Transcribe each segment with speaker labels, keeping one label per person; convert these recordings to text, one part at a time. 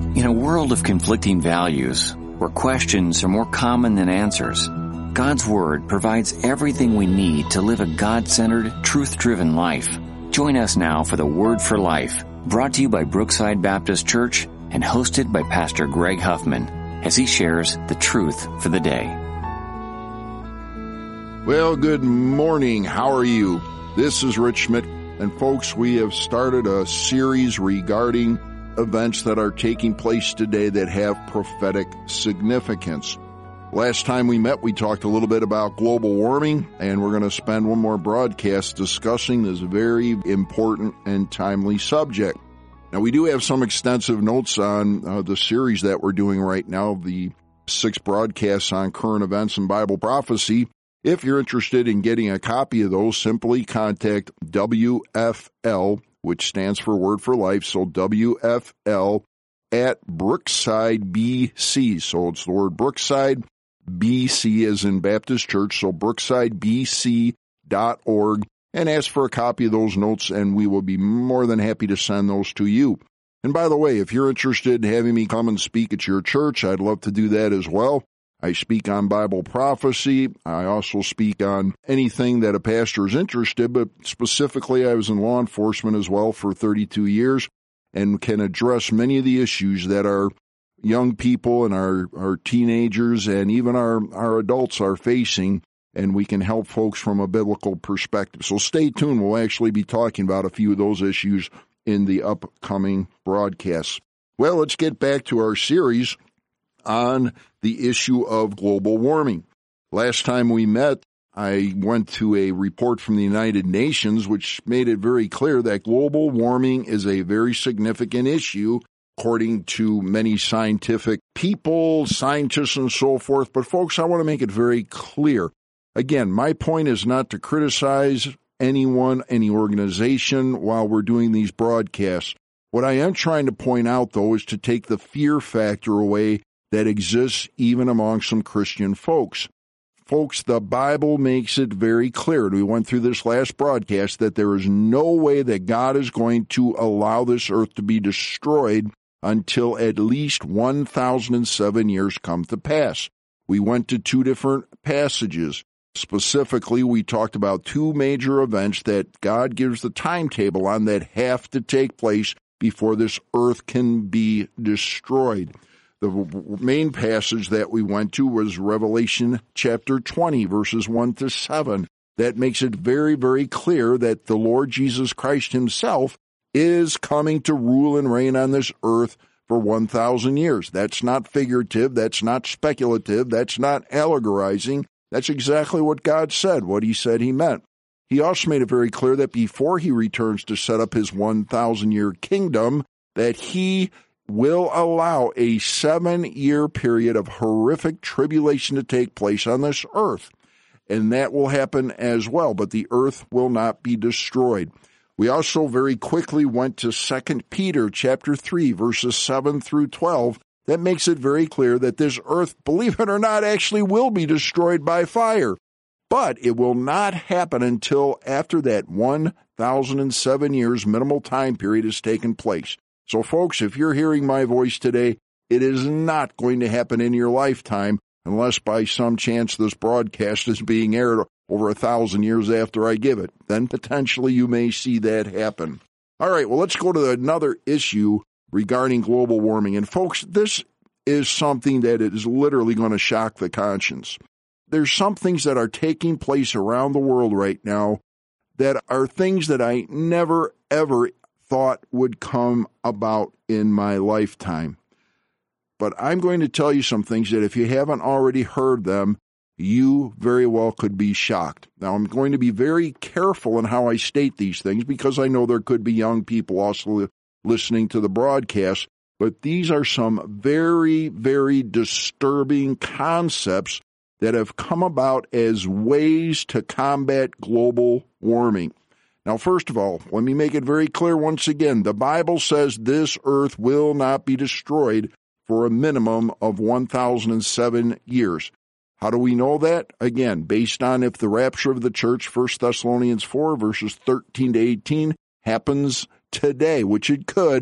Speaker 1: In a world of conflicting values, where questions are more common than answers, God's Word provides everything we need to live a God-centered, truth-driven life. Join us now for the Word for Life, brought to you by Brookside Baptist Church and hosted by Pastor Greg Huffman, as he shares the truth for the day.
Speaker 2: Well, good morning. How are you? This is Rich Schmidt, and folks, we have started a series regarding events that are taking place today that have prophetic significance. Last time we met, we talked a little bit about global warming, and we're going to spend one more broadcast discussing this very important and timely subject. Now, we do have some extensive notes on the series that we're doing right now, the 6 broadcasts on current events and Bible prophecy. If you're interested in getting a copy of those, simply contact WFL, which stands for Word for Life, so WFL at Brookside BC. So it's the word Brookside BC as in Baptist Church, so brooksidebc.org, and ask for a copy of those notes, and we will be more than happy to send those to you. And by the way, if you're interested in having me come and speak at your church, I'd love to do that as well. I speak on Bible prophecy. I also speak on anything that a pastor is interested, but specifically I was in law enforcement as well for 32 years and can address many of the issues that our young people and our teenagers and even our adults are facing, and we can help folks from a biblical perspective. So stay tuned. We'll actually be talking about a few of those issues in the upcoming broadcasts. Well, let's get back to our series on the issue of global warming. Last time we met, I went to a report from the United Nations, which made it very clear that global warming is a very significant issue, according to many scientific people, scientists, and so forth. But folks, I want to make it very clear. Again, my point is not to criticize anyone, any organization while we're doing these broadcasts. What I am trying to point out, though, is to take the fear factor away that exists even among some Christian folks. Folks, the Bible makes it very clear, and we went through this last broadcast, that there is no way that God is going to allow this earth to be destroyed until at least 1,007 years come to pass. We went to 2 different passages. Specifically, we talked about 2 major events that God gives the timetable on that have to take place before this earth can be destroyed. The main passage that we went to was Revelation chapter 20, verses 1 to 7. That makes it very, very clear that the Lord Jesus Christ himself is coming to rule and reign on this earth for 1,000 years. That's not figurative. That's not speculative. That's not allegorizing. That's exactly what God said, what he said he meant. He also made it very clear that before he returns to set up his 1,000-year kingdom, that he will allow a 7-year period of horrific tribulation to take place on this earth. And that will happen as well, but the earth will not be destroyed. We also very quickly went to 2 Peter chapter 3, verses 7 through 12. That makes it very clear that this earth, believe it or not, actually will be destroyed by fire. But it will not happen until after that 1,007 years minimal time period has taken place. So, folks, if you're hearing my voice today, it is not going to happen in your lifetime unless by some chance this broadcast is being aired over 1,000 years after I give it. Then potentially you may see that happen. All right, well, let's go to another issue regarding global warming. And, folks, this is something that is literally going to shock the conscience. There's some things that are taking place around the world right now that are things that I never, ever thought would come about in my lifetime. But I'm going to tell you some things that if you haven't already heard them, you very well could be shocked. Now, I'm going to be very careful in how I state these things because I know there could be young people also listening to the broadcast, but these are some very, very disturbing concepts that have come about as ways to combat global warming. Now, first of all, let me make it very clear once again. The Bible says this earth will not be destroyed for a minimum of 1,007 years. How do we know that? Again, based on if the rapture of the church, 1 Thessalonians 4, verses 13 to 18, happens today, which it could,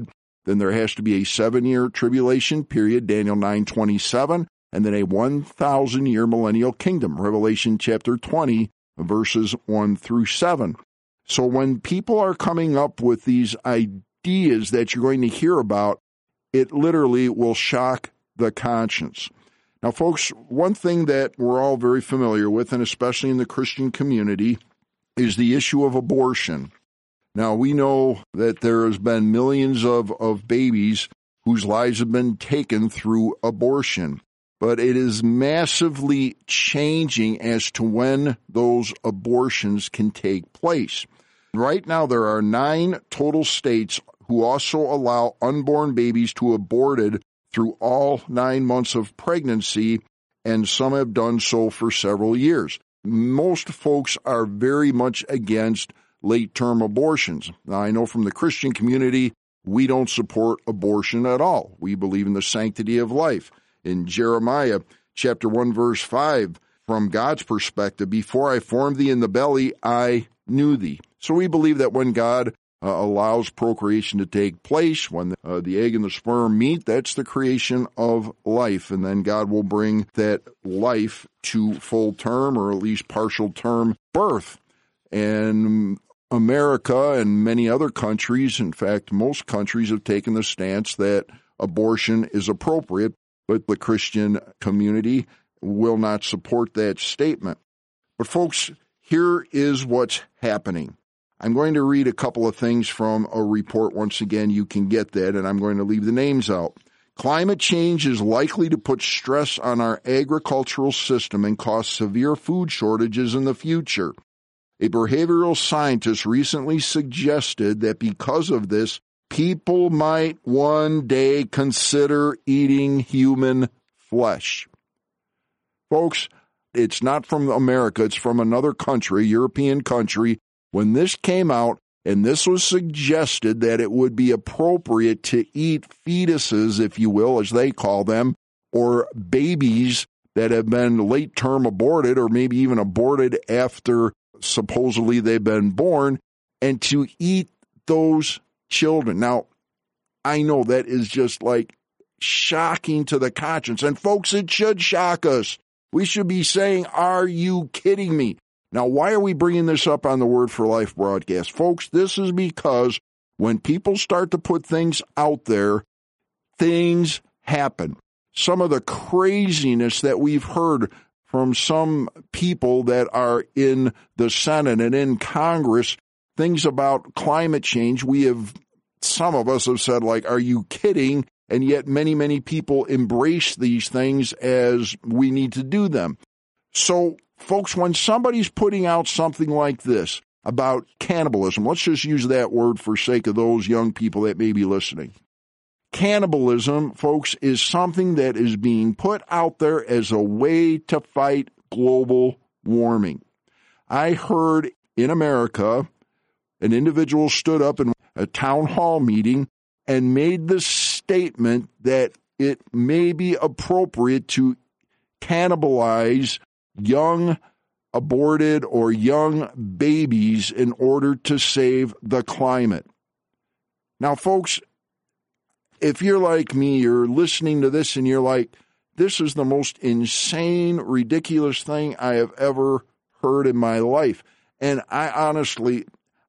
Speaker 2: then there has to be a 7-year tribulation period, Daniel 9:27, and then a 1,000-year millennial kingdom, Revelation chapter 20, verses 1 through 7. So when people are coming up with these ideas that you're going to hear about, it literally will shock the conscience. Now, folks, one thing that we're all very familiar with, and especially in the Christian community, is the issue of abortion. Now, we know that there has been millions of babies whose lives have been taken through abortion, but it is massively changing as to when those abortions can take place. Right now, there are 9 total states who also allow unborn babies to be aborted through all 9 months of pregnancy, and some have done so for several years. Most folks are very much against late-term abortions. Now, I know from the Christian community, we don't support abortion at all. We believe in the sanctity of life. In Jeremiah chapter 1, verse 5, from God's perspective, before I formed thee in the belly, I knew thee. So we believe that when God allows procreation to take place, when the egg and the sperm meet, that's the creation of life. And then God will bring that life to full term, or at least partial term birth. And America and many other countries, in fact, most countries, have taken the stance that abortion is appropriate, but the Christian community will not support that statement. But folks, here is what's happening. I'm going to read a couple of things from a report. Once again, you can get that, and I'm going to leave the names out. Climate change is likely to put stress on our agricultural system and cause severe food shortages in the future. A behavioral scientist recently suggested that because of this, people might one day consider eating human flesh. Folks, it's not from America, it's from another country, European country. When this came out, and this was suggested that it would be appropriate to eat fetuses, if you will, as they call them, or babies that have been late-term aborted, or maybe even aborted after supposedly they've been born, and to eat those children. Now, I know that is just like shocking to the conscience. And folks, it should shock us. We should be saying, are you kidding me? Now, why are we bringing this up on the Word for Life broadcast? Folks, this is because when people start to put things out there, things happen. Some of the craziness that we've heard from some people that are in the Senate and in Congress, things about climate change, some of us have said, like, are you kidding? And yet many, many people embrace these things as we need to do them. So, folks, when somebody's putting out something like this about cannibalism, let's just use that word for sake of those young people that may be listening. Cannibalism, folks, is something that is being put out there as a way to fight global warming. I heard in America, an individual stood up in a town hall meeting and made the statement that it may be appropriate to cannibalize young aborted or young babies in order to save the climate. Now, folks, if you're like me, you're listening to this and you're like, this is the most insane, ridiculous thing I have ever heard in my life. And I honestly,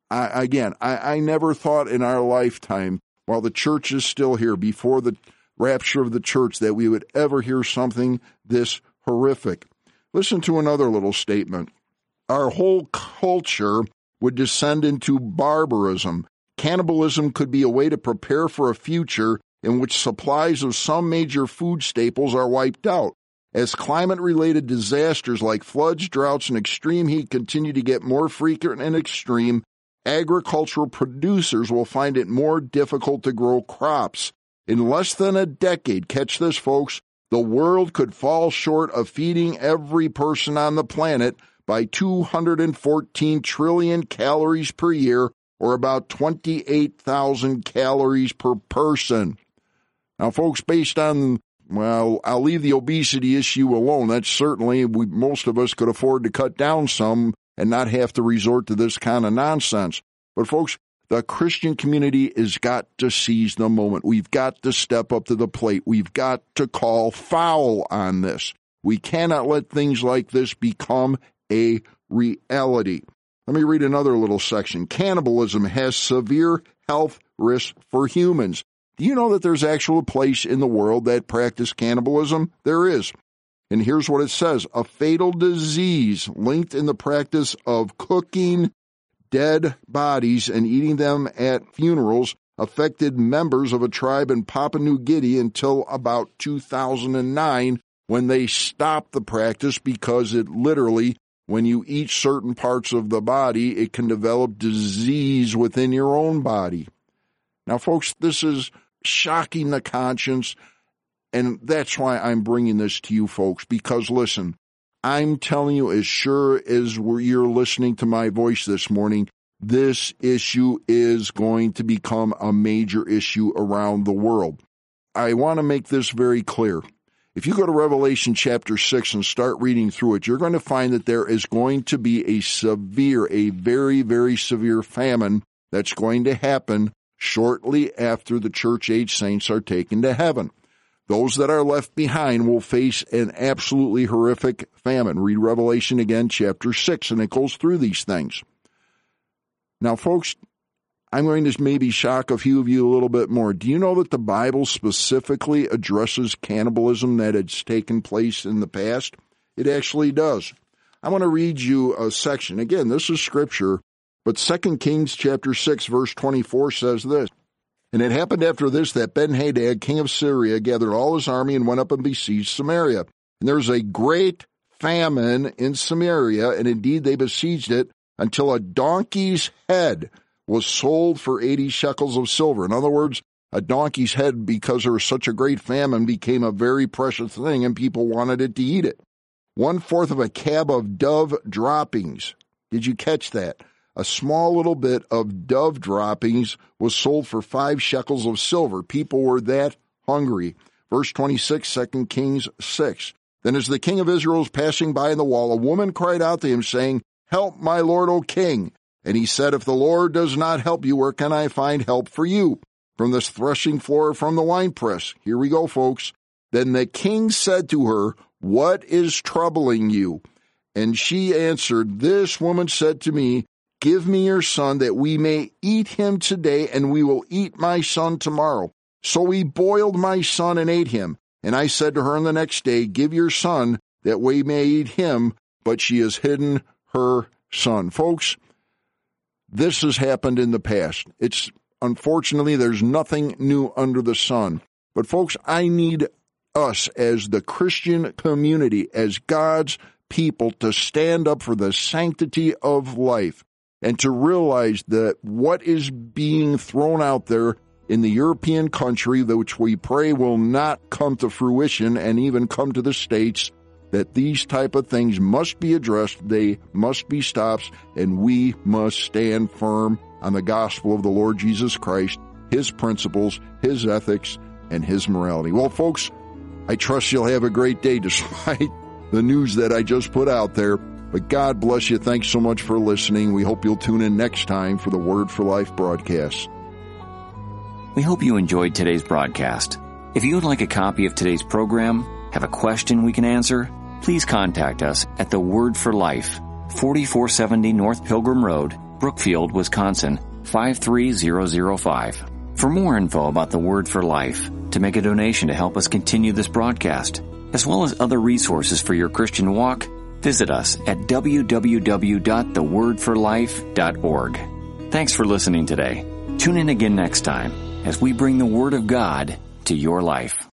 Speaker 2: I never thought in our lifetime, while the church is still here, before the rapture of the church, that we would ever hear something this horrific. Listen to another little statement. Our whole culture would descend into barbarism. Cannibalism could be a way to prepare for a future in which supplies of some major food staples are wiped out. As climate-related disasters like floods, droughts, and extreme heat continue to get more frequent and extreme, agricultural producers will find it more difficult to grow crops. In less than a decade, catch this, folks, the world could fall short of feeding every person on the planet by 214 trillion calories per year, or about 28,000 calories per person. Now, folks, based on, well, I'll leave the obesity issue alone. That's certainly, most of us could afford to cut down some and not have to resort to this kind of nonsense. But, folks, The Christian community has got to seize the moment. We've got to step up to the plate. We've got to call foul on this. We cannot let things like this become a reality. Let me read another little section. Cannibalism has severe health risks for humans. Do you know that there's actually a place in the world that practices cannibalism? There is. And here's what it says. A fatal disease linked in the practice of cooking dead bodies and eating them at funerals affected members of a tribe in Papua New Guinea until about 2009, when they stopped the practice because it literally, when you eat certain parts of the body, it can develop disease within your own body. Now, folks, this is shocking the conscience, and that's why I'm bringing this to you, folks, because, listen, I'm telling you, as sure as you're listening to my voice this morning, this issue is going to become a major issue around the world. I want to make this very clear. If you go to Revelation chapter 6 and start reading through it, you're going to find that there is going to be a very, very severe famine that's going to happen shortly after the church-age saints are taken to heaven. Those that are left behind will face an absolutely horrific famine. Read Revelation again, chapter 6, and it goes through these things. Now, folks, I'm going to maybe shock a few of you a little bit more. Do you know that the Bible specifically addresses cannibalism that has taken place in the past? It actually does. I want to read you a section. Again, this is scripture, but 2 Kings chapter 6, verse 24 says this. And it happened after this that Ben-Hadad, king of Syria, gathered all his army and went up and besieged Samaria. And there was a great famine in Samaria, and indeed they besieged it until a donkey's head was sold for 80 shekels of silver. In other words, a donkey's head, because there was such a great famine, became a very precious thing, and people wanted it to eat it. 1/4 of a cab of dove droppings. Did you catch that? A small little bit of dove droppings was sold for 5 shekels of silver. People were that hungry. Verse 26, 2 Kings 6. Then as the king of Israel was passing by in the wall, a woman cried out to him, saying, Help, my lord, O king. And he said, If the Lord does not help you, where can I find help for you? From this threshing floor or from the winepress? Here we go, folks. Then the king said to her, What is troubling you? And she answered, This woman said to me, Give me your son, that we may eat him today, and we will eat my son tomorrow. So we boiled my son and ate him. And I said to her on the next day, Give your son, that we may eat him. But she has hidden her son. Folks, this has happened in the past. Unfortunately, there's nothing new under the sun. But folks, I need us as the Christian community, as God's people, to stand up for the sanctity of life and to realize that what is being thrown out there in the European country, which we pray will not come to fruition and even come to the States, that these type of things must be addressed, they must be stopped, and we must stand firm on the gospel of the Lord Jesus Christ, His principles, His ethics, and His morality. Well, folks, I trust you'll have a great day despite the news that I just put out there. But God bless you. Thanks so much for listening. We hope you'll tune in next time for the Word for Life broadcast.
Speaker 1: We hope you enjoyed today's broadcast. If you would like a copy of today's program, have a question we can answer, please contact us at The Word for Life, 4470 North Pilgrim Road, Brookfield, Wisconsin, 53005. For more info about The Word for Life, to make a donation to help us continue this broadcast, as well as other resources for your Christian walk, visit us at www.thewordforlife.org. Thanks for listening today. Tune in again next time as we bring the Word of God to your life.